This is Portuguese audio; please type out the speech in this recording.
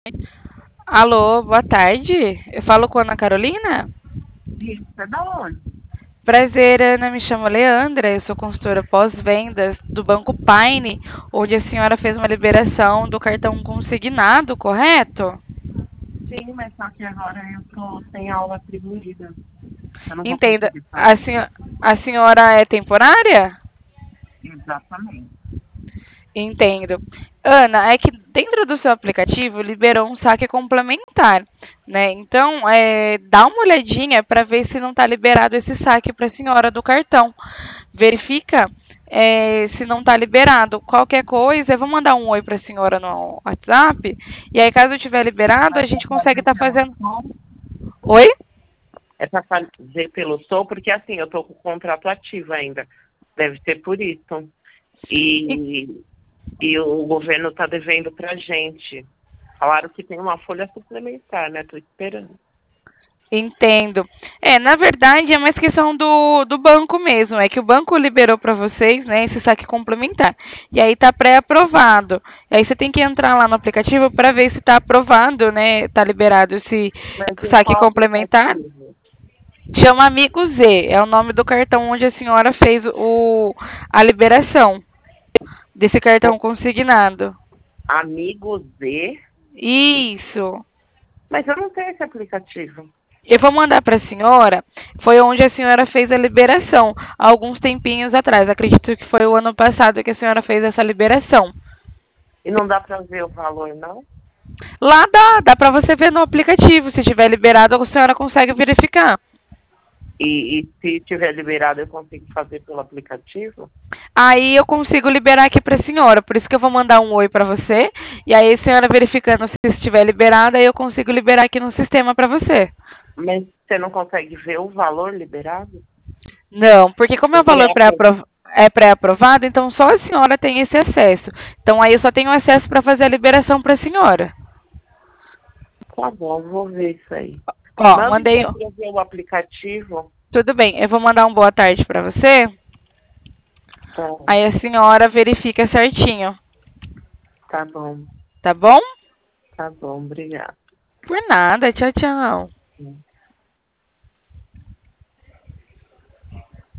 Alô, boa tarde. Eu falo com a Ana Carolina? Isso, é da onde? Prazer, Ana. Me chamo Leandra. Eu sou consultora pós-vendas do Banco Paine, onde a senhora fez uma liberação do cartão consignado, correto? Sim, mas só que agora eu tô sem aula atribuída. Eu não vou Entenda. conseguir A, fazer. a senhora é temporária? Exatamente. Entendo. Ana, é que dentro do seu aplicativo liberou um saque complementar, né? Então, dá uma olhadinha para ver se não está liberado esse saque para a senhora do cartão. Verifica, se não está liberado. Qualquer coisa, eu vou mandar um oi para a senhora no WhatsApp. E aí, caso tiver liberado, a Mas é gente consegue fazer estar pelo fazendo. som. Oi? É para fazer pelo som, porque assim, eu tô com o contrato ativo ainda. Deve ser por isso. E, e o governo está devendo pra gente. Falaram que tem uma folha suplementar, né? Tô esperando. Entendo. Na verdade, é mais questão do banco mesmo. É que o banco liberou para vocês, né, esse saque complementar. E aí tá pré-aprovado. E aí você tem que entrar lá no aplicativo para ver se está aprovado, né, tá liberado esse Mas em saque qual complementar. aplicativo? Chama Amigo Z, é o nome do cartão onde a senhora fez a liberação desse cartão consignado. Amigo Z? Isso. Mas eu não tenho esse aplicativo. Eu vou mandar para a senhora. Foi onde a senhora fez a liberação, há alguns tempinhos atrás. Acredito que foi o ano passado que a senhora fez essa liberação. E não dá para ver o valor, não? Lá dá para você ver no aplicativo. Se tiver liberado, a senhora consegue verificar. E se tiver liberado, eu consigo fazer pelo aplicativo? Aí eu consigo liberar aqui para a senhora. Por isso que eu vou mandar um oi para você. E aí a senhora verificando se estiver liberada, aí eu consigo liberar aqui no sistema para você. Mas você não consegue ver o valor liberado? Não, porque como é O um valor pré-aprovado. pré-aprovado, então só a senhora tem esse acesso. Então aí eu só tenho acesso para fazer a liberação para a senhora. Tá bom, vou ver isso aí. Ó, Manda mandei. então para ver o aplicativo. Tudo bem, eu vou mandar um boa tarde para você. Tá, Aí a senhora verifica certinho, tá bom, tá bom? tá bom, obrigada. Por nada, tchau, tchau.